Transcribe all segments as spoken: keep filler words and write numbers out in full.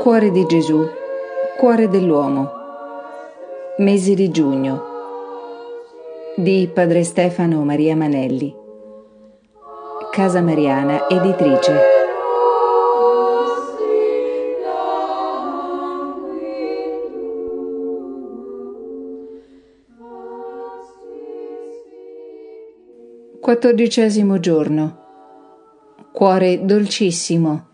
Cuore di Gesù, cuore dell'uomo. Mese di giugno. Di Padre Stefano Maria Manelli. Casa Mariana Editrice. Quattordicesimo giorno. Cuore dolcissimo.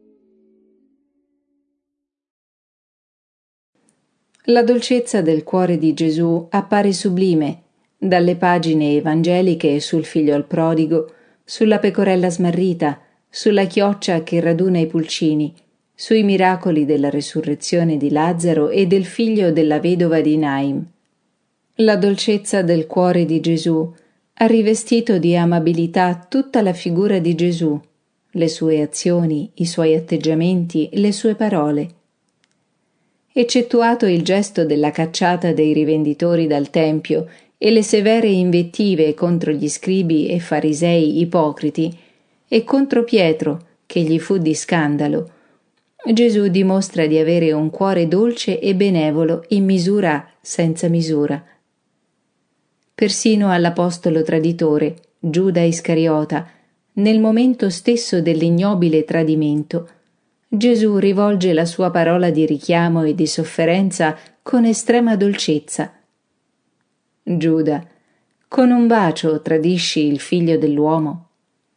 La dolcezza del cuore di Gesù appare sublime dalle pagine evangeliche sul figlio al prodigo, sulla pecorella smarrita, sulla chioccia che raduna i pulcini, sui miracoli della resurrezione di Lazzaro e del figlio della vedova di Naim. La dolcezza del cuore di Gesù ha rivestito di amabilità tutta la figura di Gesù, le sue azioni, i suoi atteggiamenti, le sue parole. Eccettuato il gesto della cacciata dei rivenditori dal Tempio e le severe invettive contro gli scribi e farisei ipocriti e contro Pietro, che gli fu di scandalo, Gesù dimostra di avere un cuore dolce e benevolo in misura senza misura. Persino all'apostolo traditore, Giuda Iscariota, nel momento stesso dell'ignobile tradimento, Gesù rivolge la sua parola di richiamo e di sofferenza con estrema dolcezza. Giuda, con un bacio tradisci il figlio dell'uomo?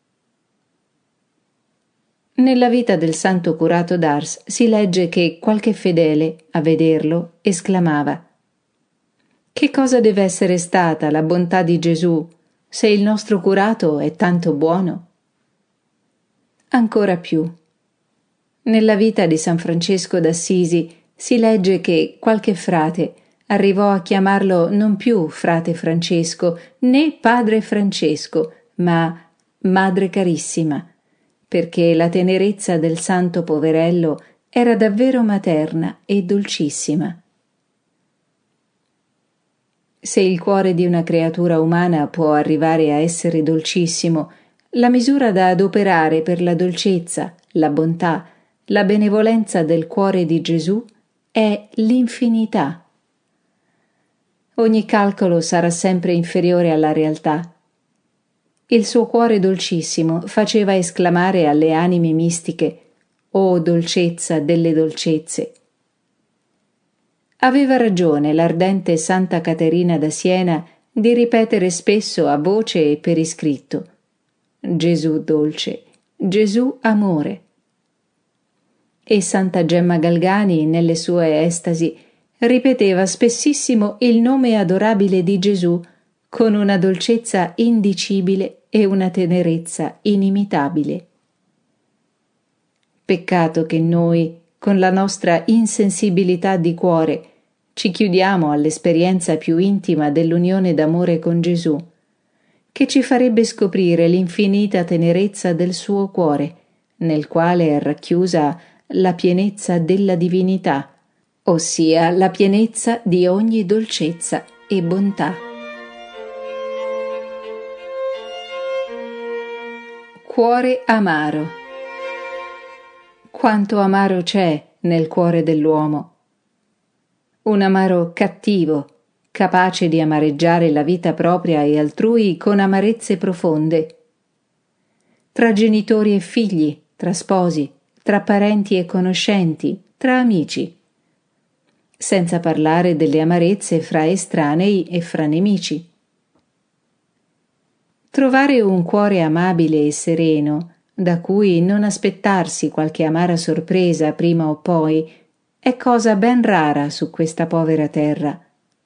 Nella vita del santo curato d'Ars si legge che qualche fedele, a vederlo, esclamava: «Che cosa deve essere stata la bontà di Gesù se il nostro curato è tanto buono?» Ancora più. Nella vita di San Francesco d'Assisi si legge che qualche frate arrivò a chiamarlo non più frate Francesco né padre Francesco, ma madre carissima, perché la tenerezza del santo poverello era davvero materna e dolcissima. Se il cuore di una creatura umana può arrivare a essere dolcissimo, la misura da adoperare per la dolcezza, la bontà, la benevolenza del cuore di Gesù è l'infinità. Ogni calcolo sarà sempre inferiore alla realtà. Il suo cuore dolcissimo faceva esclamare alle anime mistiche: «O dolcezza delle dolcezze!» Aveva ragione l'ardente Santa Caterina da Siena di ripetere spesso a voce e per iscritto: «Gesù dolce, Gesù amore». E Santa Gemma Galgani, nelle sue estasi, ripeteva spessissimo il nome adorabile di Gesù con una dolcezza indicibile e una tenerezza inimitabile. Peccato che noi, con la nostra insensibilità di cuore, ci chiudiamo all'esperienza più intima dell'unione d'amore con Gesù, che ci farebbe scoprire l'infinita tenerezza del suo cuore, nel quale è racchiusa la pienezza della divinità, ossia la pienezza di ogni dolcezza e bontà. Cuore amaro. Quanto amaro c'è nel cuore dell'uomo! Un amaro cattivo, capace di amareggiare la vita propria e altrui con amarezze profonde. Tra genitori e figli, tra sposi, tra parenti e conoscenti, tra amici. Senza parlare delle amarezze fra estranei e fra nemici. Trovare un cuore amabile e sereno, da cui non aspettarsi qualche amara sorpresa prima o poi, è cosa ben rara su questa povera terra.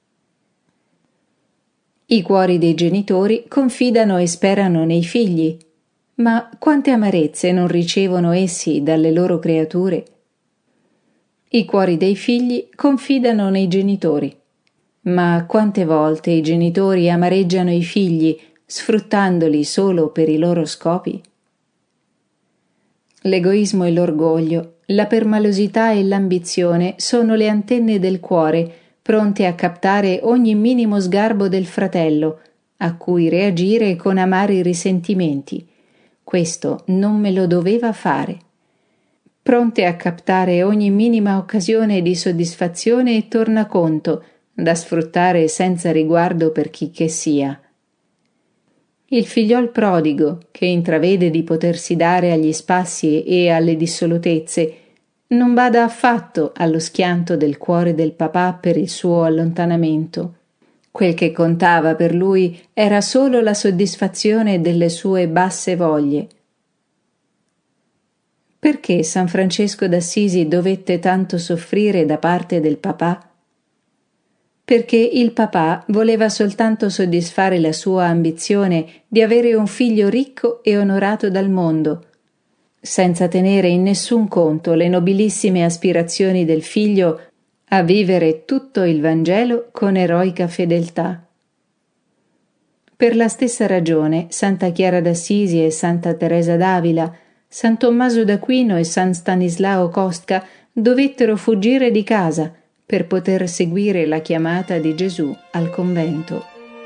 I cuori dei genitori confidano e sperano nei figli, ma quante amarezze non ricevono essi dalle loro creature? I cuori dei figli confidano nei genitori, ma quante volte i genitori amareggiano i figli sfruttandoli solo per i loro scopi? L'egoismo e l'orgoglio, la permalosità e l'ambizione sono le antenne del cuore pronte a captare ogni minimo sgarbo del fratello, a cui reagire con amari risentimenti. Questo non me lo doveva fare. pronte a captare ogni minima occasione di soddisfazione e tornaconto, da sfruttare senza riguardo per chi che sia. Il figliol prodigo, che intravede di potersi dare agli spassi e alle dissolutezze, non bada affatto allo schianto del cuore del papà per il suo allontanamento. Quel che contava per lui era solo la soddisfazione delle sue basse voglie. Perché San Francesco d'Assisi dovette tanto soffrire da parte del papà? Perché il papà voleva soltanto soddisfare la sua ambizione di avere un figlio ricco e onorato dal mondo, senza tenere in nessun conto le nobilissime aspirazioni del figlio a vivere tutto il Vangelo con eroica fedeltà. Per la stessa ragione Santa Chiara d'Assisi e Santa Teresa d'Avila, San Tommaso d'Aquino e San Stanislao Kostka dovettero fuggire di casa per poter seguire la chiamata di Gesù al convento.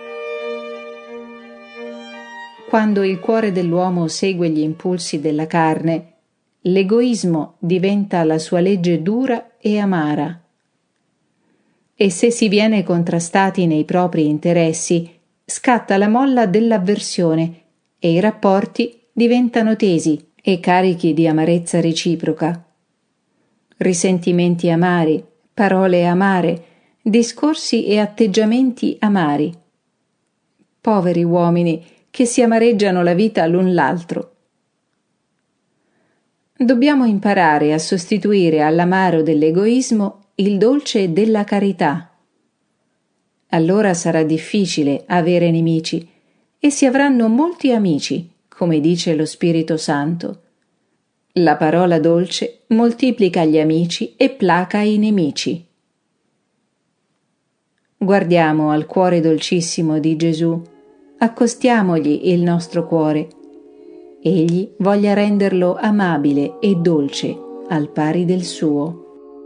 Quando il cuore dell'uomo segue gli impulsi della carne, l'egoismo diventa la sua legge dura e amara. E se si viene contrastati nei propri interessi, scatta la molla dell'avversione e i rapporti diventano tesi e carichi di amarezza reciproca. Risentimenti amari, parole amare, discorsi e atteggiamenti amari. Poveri uomini che si amareggiano la vita l'un l'altro. Dobbiamo imparare a sostituire all'amaro dell'egoismo il dolce della carità. Allora sarà difficile avere nemici e si avranno molti amici, come dice lo Spirito Santo. La parola dolce moltiplica gli amici e placa i nemici. Guardiamo al cuore dolcissimo di Gesù, accostiamogli il nostro cuore. Egli voglia renderlo amabile e dolce al pari del suo.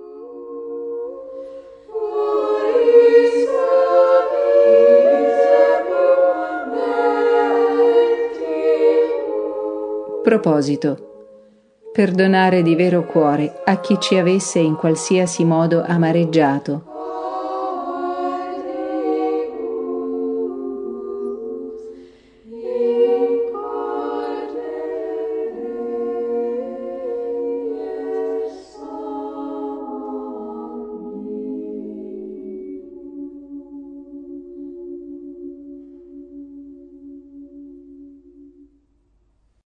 Proposito. Perdonare di vero cuore a chi ci avesse in qualsiasi modo amareggiato.